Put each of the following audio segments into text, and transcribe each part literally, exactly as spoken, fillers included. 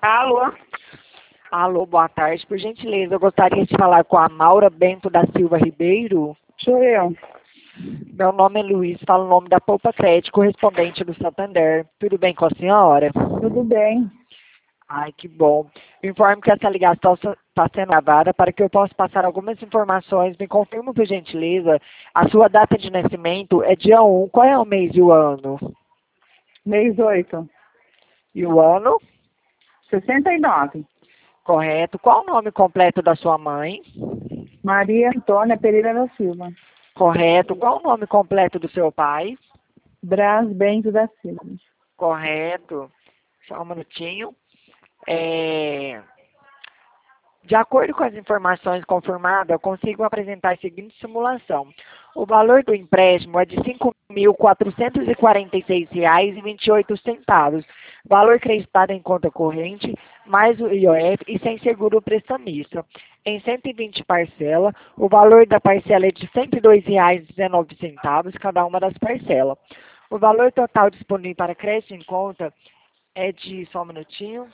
Alô? Alô, boa tarde. Por gentileza, eu gostaria de falar com a Maura Bento da Silva Ribeiro. Sou eu. Meu nome é Luiz, falo o nome da Poupa Crédito, correspondente do Santander. Tudo bem com a senhora? Tudo bem? Ai, que bom. Informo que essa ligação está sendo gravada para que eu possa passar algumas informações. Me confirma, por gentileza, a sua data de nascimento é dia um. Qual é o mês e o ano? Mês oito. E o ano? sessenta e nove. Correto. Qual o nome completo da sua mãe? Maria Antônia Pereira da Silva. Correto. Qual o nome completo do seu pai? Brás Bento da Silva. Correto. Só um minutinho. É... De acordo com as informações confirmadas, eu consigo apresentar a seguinte simulação. O valor do empréstimo é de cinco mil quatrocentos e quarenta e seis reais e vinte e oito centavos. Valor creditado em conta corrente, mais o I O F e sem seguro prestamista. Em cento e vinte parcelas, o valor da parcela é de cento e dois reais e dezenove centavos cada uma das parcelas. O valor total disponível para crédito em conta é de, só um minutinho,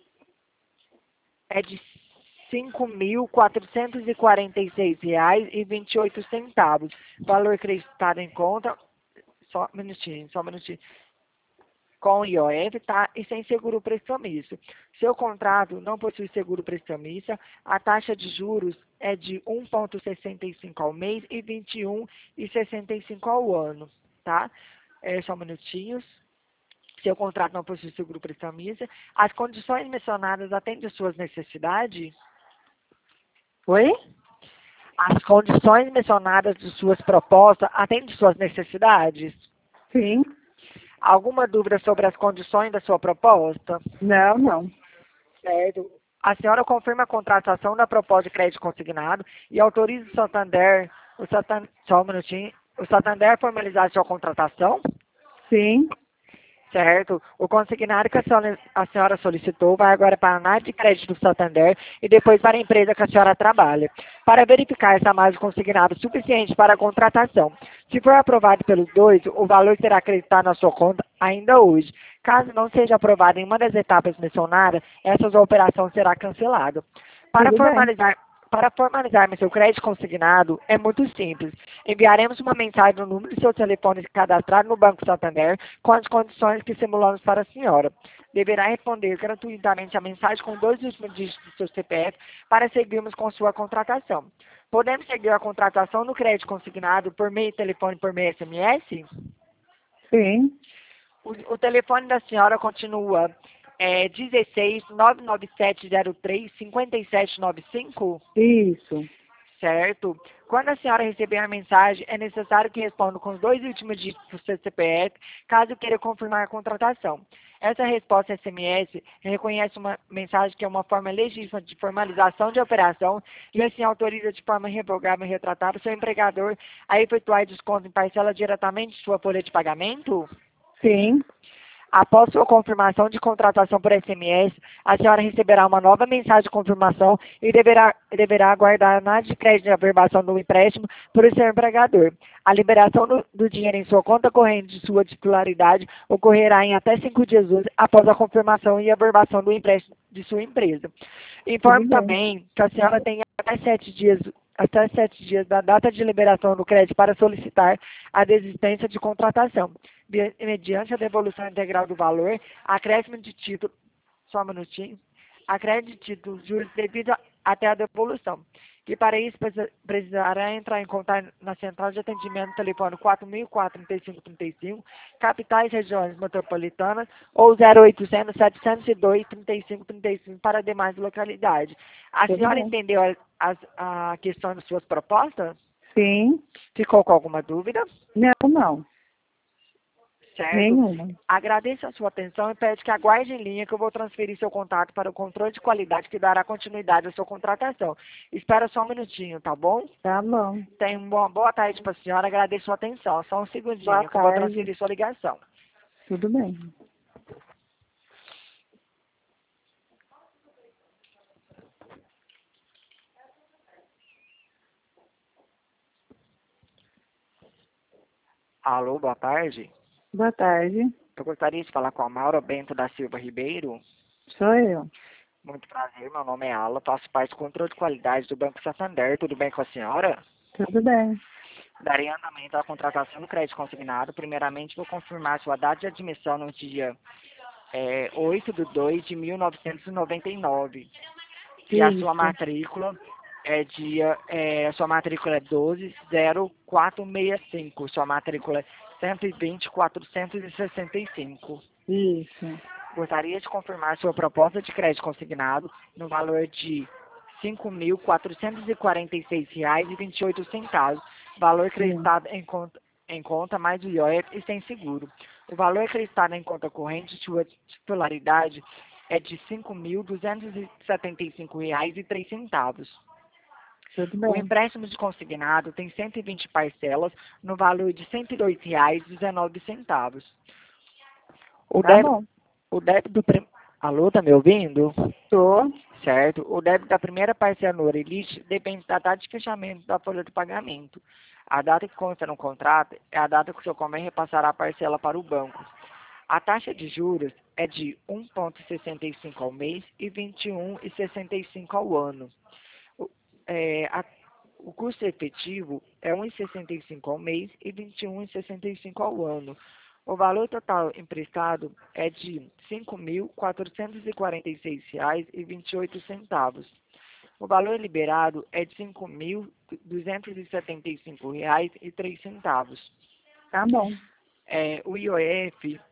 é de cinco mil quatrocentos e quarenta e seis reais e vinte e oito centavos. Valor acreditado em conta, só um minutinho, só um minutinho, com I O F, tá? E sem seguro prestamista. Seu contrato não possui seguro prestamista, a taxa de juros é de um vírgula sessenta e cinco ao mês e vinte e um vírgula sessenta e cinco ao ano, tá? É, só um minutinho. Seu contrato não possui seguro prestamista. As condições mencionadas atendem às suas necessidades? Oi? As condições mencionadas de suas propostas atendem suas necessidades? Sim. Alguma dúvida sobre as condições da sua proposta? Não, não. Certo. A senhora confirma a contratação da proposta de crédito consignado e autoriza o Santander, o Santander, só um minutinho, o Santander a formalizar a sua contratação? Sim. Certo. O consignado que a senhora, a senhora solicitou vai agora para a análise de crédito do Santander e depois para a empresa que a senhora trabalha, para verificar se há mais consignado suficiente para a contratação. Se for aprovado pelos dois, o valor será acreditado na sua conta ainda hoje. Caso não seja aprovado em uma das etapas mencionadas, essa operação será cancelada. Para Tudo bem. formalizar Para formalizarmos seu crédito consignado, é muito simples. Enviaremos uma mensagem no número de seu telefone cadastrado no Banco Santander com as condições que simulamos para a senhora. Deverá responder gratuitamente a mensagem com dois últimos dígitos do seu C P F para seguirmos com sua contratação. Podemos seguir a contratação no crédito consignado por meio de telefone por meio S M S? Sim. O, o telefone da senhora continua é, dezesseis, nove nove sete zero três, cinco sete nove cinco? Isso. Certo. Quando a senhora receber a mensagem, é necessário que responda com os dois últimos dígitos do seu C P F, caso queira confirmar a contratação. Essa resposta S M S reconhece uma mensagem que é uma forma legítima de formalização de operação e assim autoriza de forma revogável e retratável o seu empregador a efetuar desconto em parcela diretamente de sua folha de pagamento? Sim. Após sua confirmação de contratação por S M S, a senhora receberá uma nova mensagem de confirmação e deverá, deverá aguardar a análise de crédito de averbação do empréstimo por seu empregador. A liberação do, do dinheiro em sua conta corrente de sua titularidade ocorrerá em até cinco dias úteis após a confirmação e averbação do empréstimo de sua empresa. Tudo Informe bem. também que a senhora tem até sete dias até sete dias da data de liberação do crédito para solicitar a desistência de contratação, mediante a devolução integral do valor, acréscimo de título, só um minutinho, acréscimo de título, juros devido a, até a devolução. E para isso precisará entrar em contato na central de atendimento telefone quatro mil e quatro, trinta e cinco trinta e cinco, capitais regiões metropolitanas, ou zero oitocentos, setecentos e dois, trinta e cinco trinta e cinco para demais localidades. A Tudo senhora bem. entendeu a, a, a questão de suas propostas? Sim. Ficou com alguma dúvida? Não, não. Certo? Nenhuma. Agradeço a sua atenção e peço que aguarde em linha que eu vou transferir seu contato para o controle de qualidade que dará continuidade à sua contratação. Espera só um minutinho, tá bom? Tá bom. Tenha uma boa tarde para a senhora, agradeço a sua atenção. Só um segundinho Boa que eu vou tarde. transferir sua ligação. Tudo bem. Alô, boa tarde. Boa tarde. Eu gostaria de falar com a Maura Bento da Silva Ribeiro. Sou eu. Muito prazer, meu nome é Ala, faço parte do controle de qualidade do Banco Santander. Tudo bem com a senhora? Tudo bem. Darei andamento à contratação do crédito consignado. Primeiramente, vou confirmar sua data de admissão no dia é, oito de dois de mil novecentos e noventa e nove. E a sua Isso. matrícula é dia, é, a sua matrícula é doze zero quatro seis cinco. Sua matrícula é cento e vinte quatrocentos e sessenta e cinco. Isso. Gostaria de confirmar sua proposta de crédito consignado no valor de cinco mil quatrocentos e quarenta e seis reais e vinte e oito centavos. Valor Sim. acreditado em conta, em conta mais o I O F e sem seguro. O valor acreditado em conta corrente de sua titularidade é de cinco mil duzentos e setenta e cinco reais e três centavos. Tudo O bem. empréstimo de consignado tem cento e vinte parcelas no valor de cento e dois reais e dezenove centavos. O Tá débito bom. O débito do prim... Alô, tá me ouvindo? Tô. Certo. O débito da primeira parcela no Orelite depende da data de fechamento da folha de pagamento. A data que consta no contrato é a data que o seu comércio repassará a parcela para o banco. A taxa de juros é de um vírgula sessenta e cinco ao mês e vinte e um vírgula sessenta e cinco ao ano. O, é, a, o custo efetivo é um vírgula sessenta e cinco ao mês e vinte e um vírgula sessenta e cinco ao ano. O valor total emprestado é de cinco mil quatrocentos e quarenta e seis reais e vinte e oito centavos. O valor liberado é de cinco mil duzentos e setenta e cinco reais e três centavos. Tá bom. É, o I O F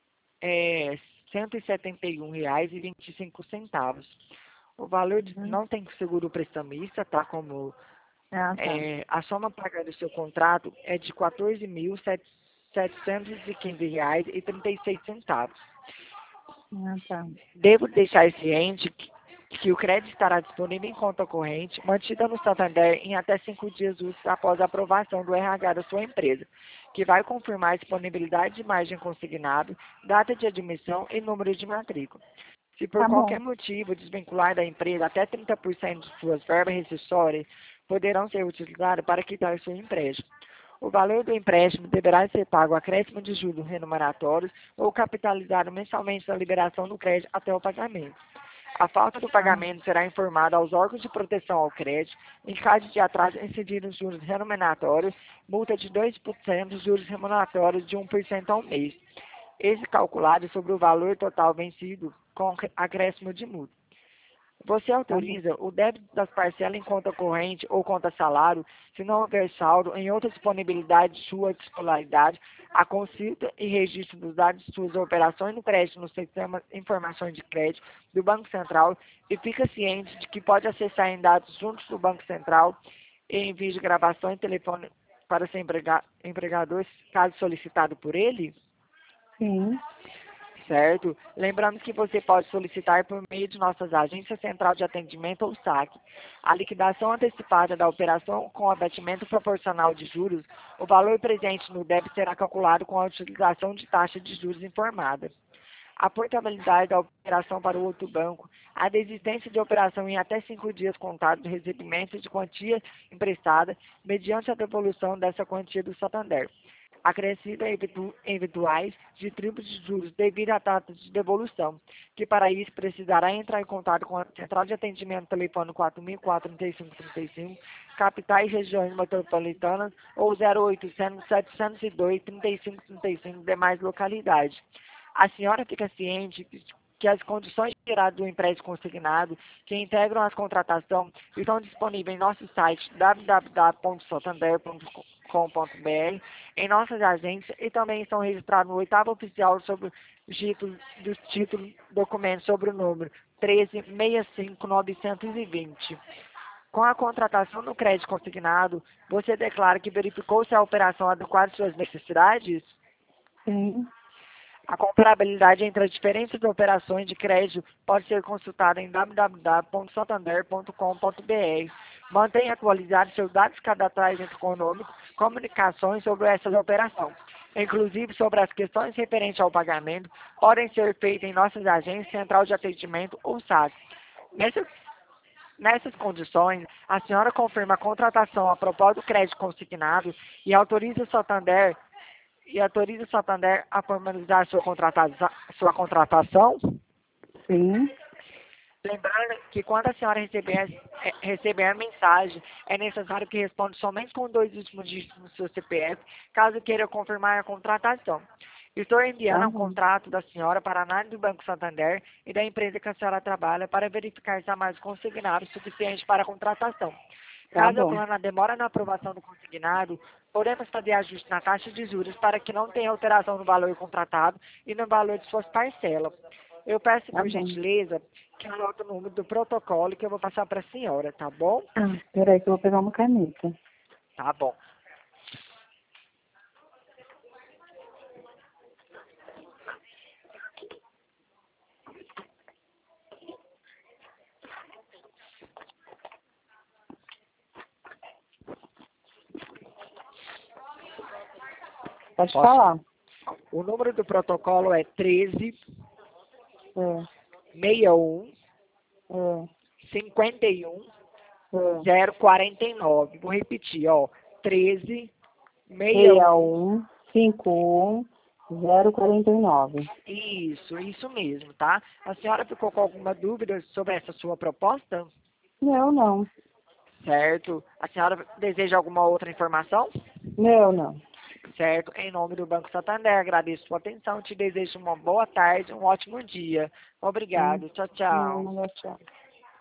é cento e setenta e um reais e vinte e cinco centavos. O valor de, Uhum. não tem seguro prestamista, tá? Como Ah, tá. é, a soma pagada do seu contrato é de quatorze mil setecentos e quinze reais e trinta e seis centavos. Ah, tá. Devo deixar ciente que, que o crédito estará disponível em conta corrente, mantida no Santander em até cinco dias úteis após a aprovação do R H da sua empresa, que vai confirmar a disponibilidade de margem consignado, data de admissão e número de matrícula. Se por Tá bom. qualquer motivo desvincular da empresa, até trinta por cento de suas verbas rescisórias poderão ser utilizadas para quitar seu empréstimo. O valor do empréstimo deverá ser pago acréscimo de juros remuneratórios ou capitalizado mensalmente na liberação do crédito até o pagamento. A falta do Tá. pagamento será informada aos órgãos de proteção ao crédito. Em caso de atraso, incidir os juros remuneratórios, multa de dois por cento, juros remuneratórios de um por cento ao mês. Esse calculado sobre o valor total vencido com acréscimo de multa. Você Tá bom. autoriza o débito das parcelas em conta corrente ou conta salário, se não houver saldo em outra disponibilidade de sua titularidade, a consulta e registro dos dados de suas operações no crédito no sistema de informações de crédito do Banco Central e fica ciente de que pode acessar em dados juntos do Banco Central e envio de gravação em telefone para seu emprega empregador, caso solicitado por ele? Sim. Certo? Lembramos que você pode solicitar por meio de nossas agências central de atendimento ou saque. A liquidação antecipada da operação com abatimento proporcional de juros, o valor presente no débito será calculado com a utilização de taxa de juros informada. A portabilidade da operação para o outro banco, a desistência de operação em até cinco dias contados do recebimento de quantia emprestada, mediante a devolução dessa quantia do Santander. Acrescida eventu eventuais de tribos de juros devido à data de devolução, que para isso precisará entrar em contato com a Central de Atendimento telefone quatro mil e quatro, trinta e cinco, trinta e cinco, capitais e regiões metropolitanas ou zero oitocentos, setecentos e dois, trinta e cinco, trinta e cinco demais localidades. A senhora fica ciente que as condições geradas do empréstimo consignado que integram as contratações estão disponíveis em nosso site w w w ponto santander ponto com ponto b r, em nossas agências e também estão registrados no oitavo oficial sobre os títulos dos títulos documentos sobre o número treze sessenta e cinco novecentos e vinte. Com a contratação do crédito consignado, você declara que verificou se a operação adequada às suas necessidades? Sim. A comparabilidade entre as diferentes operações de crédito pode ser consultada em w w w ponto santander ponto com ponto b r. Mantenha atualizados seus dados cadastrais econômicos, comunicações sobre essas operações, inclusive sobre as questões referentes ao pagamento, podem ser feitas em nossas agências central de atendimento ou saque. Nessas, nessas condições, a senhora confirma a contratação a propósito do crédito consignado e autoriza o Santander e autoriza o Santander a formalizar sua contratação? Sua contratação? Sim. Lembrando que quando a senhora receber, eh, receber a mensagem, é necessário que responda somente com dois últimos dígitos do seu C P F, caso queira confirmar a contratação. Estou enviando Tá um bom. contrato da senhora para a análise do Banco Santander e da empresa que a senhora trabalha para verificar se há mais consignado suficiente para a contratação. Tá Caso bom. ocorra a demora na aprovação do consignado, podemos fazer ajuste na taxa de juros para que não tenha alteração no valor contratado e no valor de suas parcelas. Eu peço, Tá por bom. gentileza, que anote o número do protocolo que eu vou passar para a senhora, tá bom? Ah, peraí que eu vou pegar uma caneta. Tá bom. Pode Posso? falar. O número do protocolo é treze, É, sessenta e um, é, cinquenta e um, é. zero quarenta e nove. Vou repetir, ó. treze, sessenta e seis um. um cinco um zero quarenta e nove. Isso, isso mesmo, tá? A senhora ficou com alguma dúvida sobre essa sua proposta? Não, não. Certo. A senhora deseja alguma outra informação? Não, não. Certo. Em nome do Banco Santander, agradeço sua atenção. Te desejo uma boa tarde, um ótimo dia. Hum, Obrigado. Tchau, não, tchau. não, tchau.